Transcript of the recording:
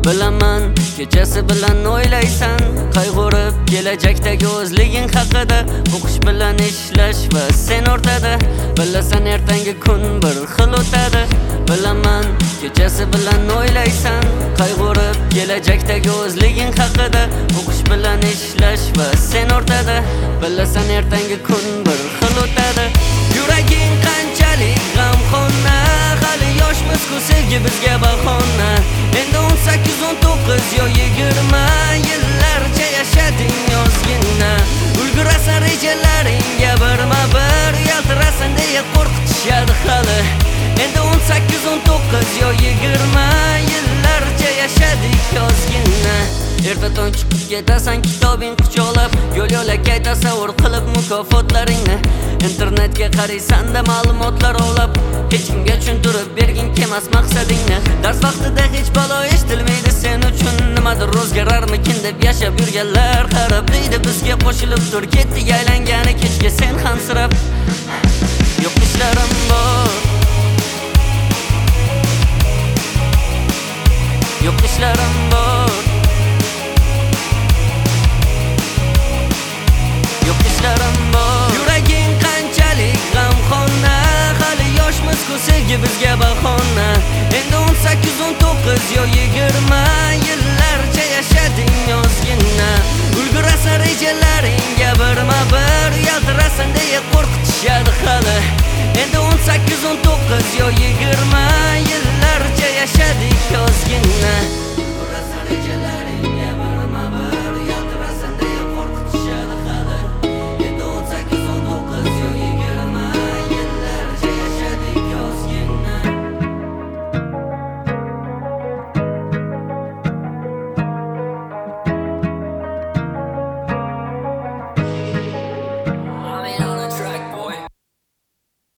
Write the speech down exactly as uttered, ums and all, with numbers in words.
Bilaman, kechasi bilan o'ylaysan, qayg'urib kelajakdagi o'zliging haqida. O'qish bilan ishlash va sen o'rtada, bilasan ertangi kun bir xil o'tadi. Bilaman, kechasi bilan o'ylaysan, qayg'urib kelajakdagi o'zliging haqida. O'qish bilan ishlash va sen o'rtada, bilasan ertangi kun bir xil o'tadi. Yuraging qanchalik g'amxona, hali yoshmiz-ku, sevgi bizga bahona. Endi o'n sakkiz o'n to'qqiz yo yigirma yillarcha yashading ozgina. Ulgurasan rejalaringga birma-bir, yaltirasan deya qo'rqitishadi hali. Endi o'n sakkiz o'n to'qqiz yo yigirma yillarcha yashadik ozgina. Erta tong chiqib ketasan kitobing quchoqlab, yo'l-yo'lakay tasavvur qilib mukofotlaringni. Internetga qaraysan-da ma'lumotlar olab, hech kimga tushuntirib berging kelmas maqsadingni. Dars vaqtida hech balo eshitilmaydi sen uchun, nimadir o'zgararmikin deb yashab yurganlar qarab deydi bizga qo'shilib tur. Ketdik aylangani kechga sen ham sirab. Yo'q ishlarim bor, yo'q ishlarim bor.